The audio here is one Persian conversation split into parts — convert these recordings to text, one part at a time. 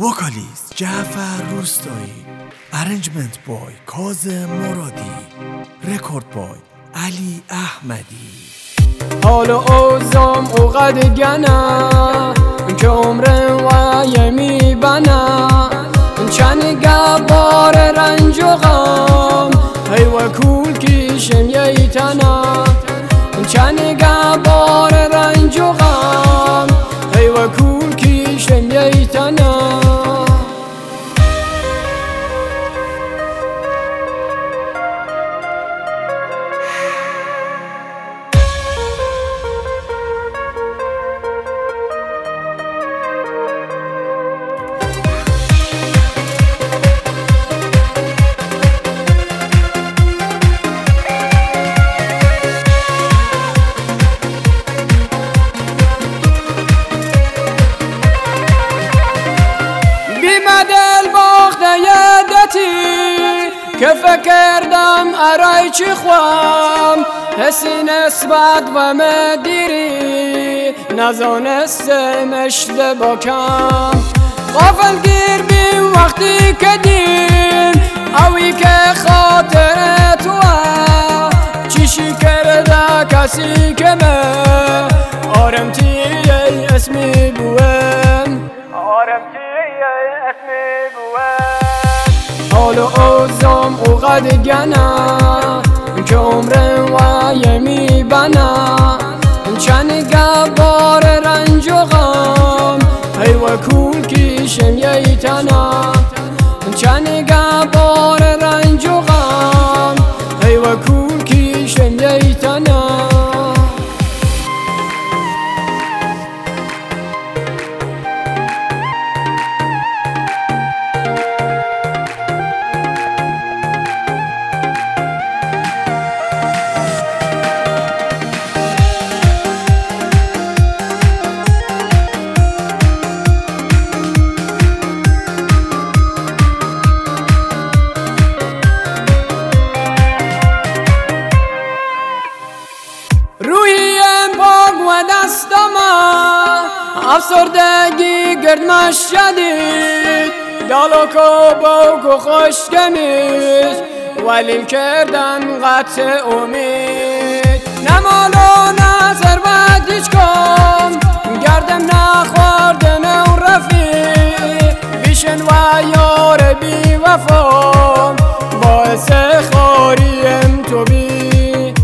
وکالیست جعفر روستایی، ارنجمنت بای کاظم مرادی، رکورد بای علی احمدی. حال و اوزام اوقد گنا که عمرم و یمی بنا چند گبار رنج و غم هی و کول کشم یی تنا چند گبار رنج و غم هی و کول کشم یی تنا. که فکردم ارای چی خوام حسی نسبت و مدیری نزانستم اشته با کم غافل گیر بیم وقتی که دین اوی که خاطر تو چیشی کرده کسی که من آرم تیه اسمی بویم حال و اوزام اوقد گنا که عمرم و یمی بنا چند گبار رنج و غم هی و کول کشم یی تنا چند گبار رنج و غم هی و کول کشم یی تنا. افسردگی گردمش شدید دالو و خوش کمیش ولیم کردن قطع امید نمال و نظر بد هیچ کم گردم نخوردن و رفیق بیشن و یار بی وفام باعث خاریم تو بی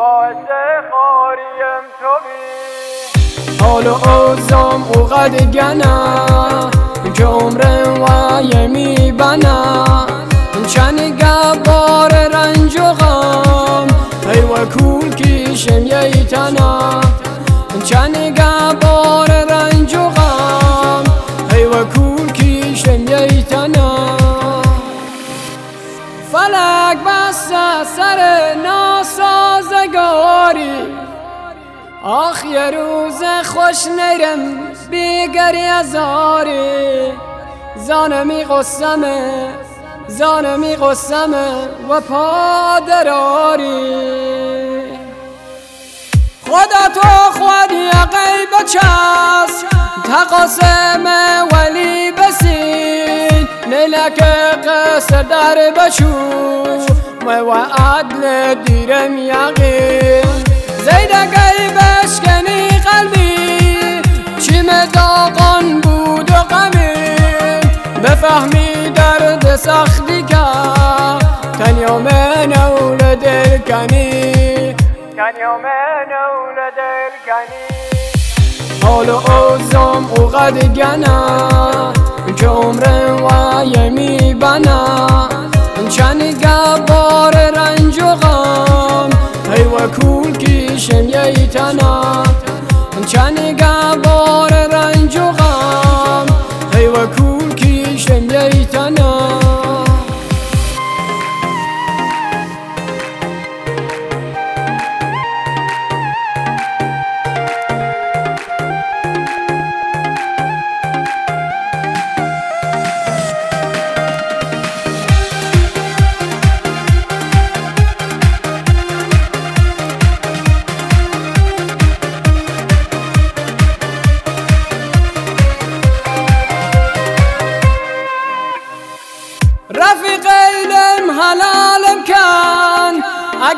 حال و اوزام اوقد گنا که عمرم و یمی بنا چند گبار رنج و غم هی و کول کشم یی تنا چند گبار رنج و غم هی و کول کشم یی تنا. فلک بست سر ناسازگاری آخ یه روز خوش نیرم بیگری ازاری زانمی قسمه و پادراری خدا تو خودی غیب چست تقاسم ولی بسید نیلک قصر در بشو و عدل دیرم یقین زیده گیبش کنی قلبی چیم داغان بود و غمی بفهمی درد سختی که تنیا من اول دل کنی حال و اوزام اوقد گنا که عمرم و یمی بنا چند گبار رنج و غم هی و کول کشم یی تنا چند گبار رنج و غم هی و کول کشم یی تنا.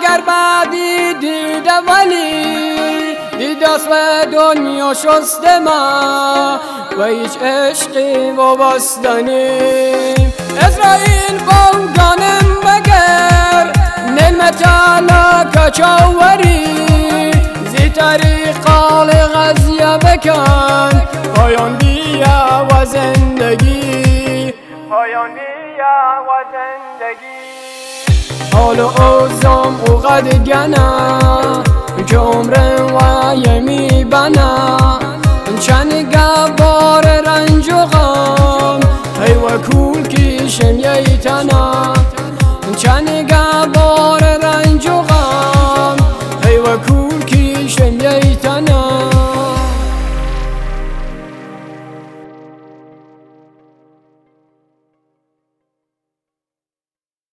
اگر بعدی دیده ولی دیداست و دنیا شسته ما و هیچ عشقی وابستنیم اسرائیل بانگانم بگر نعمت کچاوری زی طریقال غزیه بکن پایان بیا و زندگی پایان بیا و زندگی حال و اوزام اوقد گنا که عمرم و یمی بنا چند گبار رنج و غم ای و کول کشم یی تنا